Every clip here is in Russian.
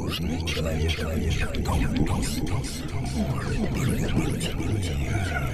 Нужный человек в том может перевернуть мир.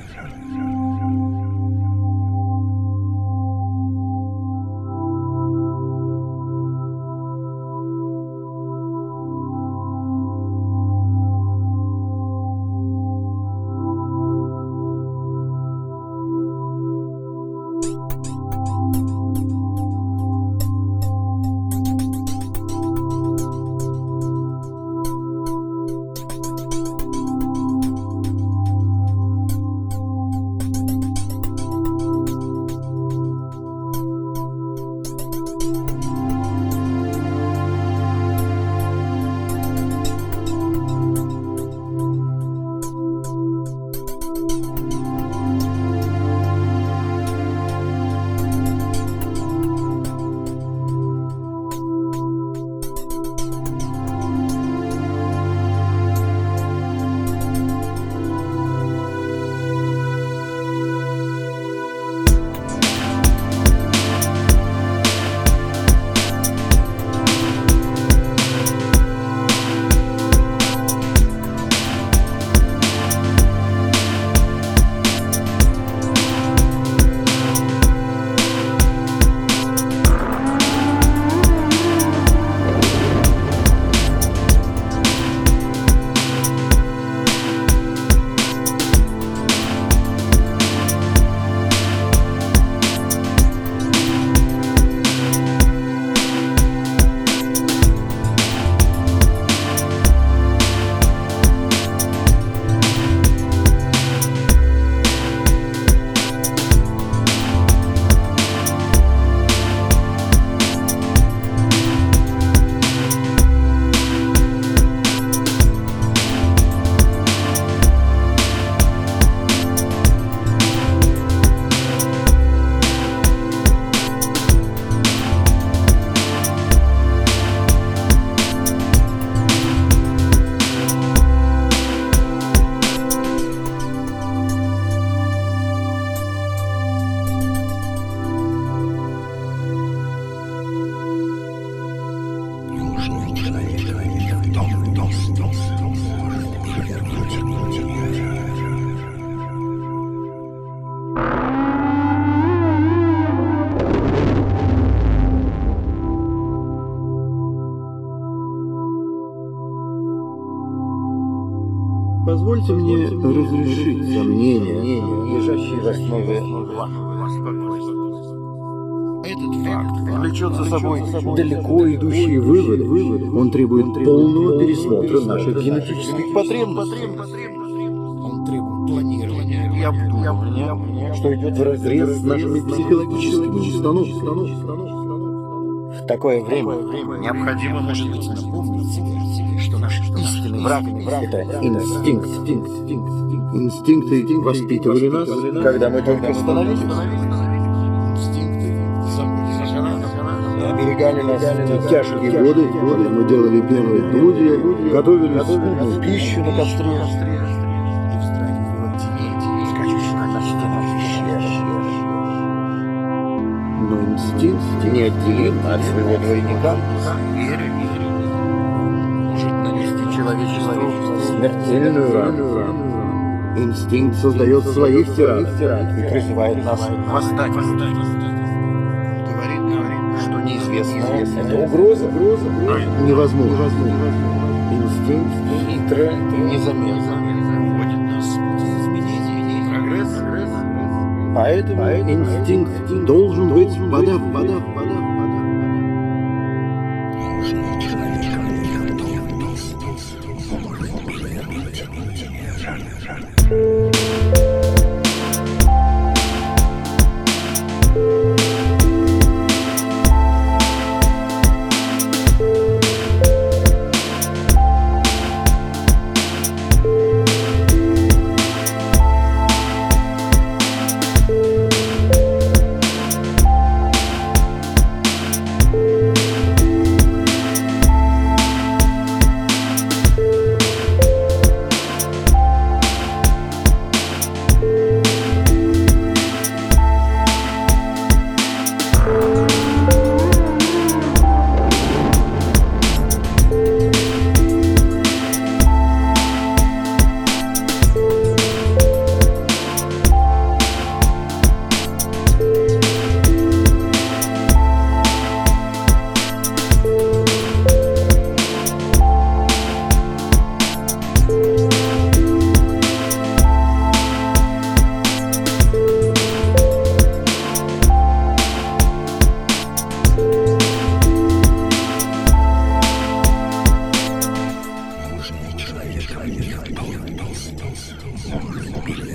Позвольте мне разрешить сомнения, лежащие в основе вашего спокойствия. Этот факт влечет за собой далеко идущие выводы. Он требует полного пересмотра наших генетических потребностей. Он требует планирования и обдумывания, что идет вразрез с нашими психологическими установками. В такое время необходимо, может быть, напомнить себе, что наш истинный враг — это инстинкт. Инстинкты воспитывали нас, когда мы только становились. Инстинкты оберегали нас в те тяжкие годы, когда мы делали первые груди, готовили скудную пищу на костре и вздрагивали в антимедии, скачущих на стенах пещер. Но инстинкт неотделим от своего двойника. Верю, может нанести человечеству смертельную рану. Инстинкт создает своих тиранов и призывает нас восстать. Говорит, что неизвестное — это угроза, невозможно. Инстинкт хитро и незаметно вводит нас в изменения и прогресс. Поэтому инстинкт должен быть подавлен. Нужный человек в том может перевернуть мир. Может, или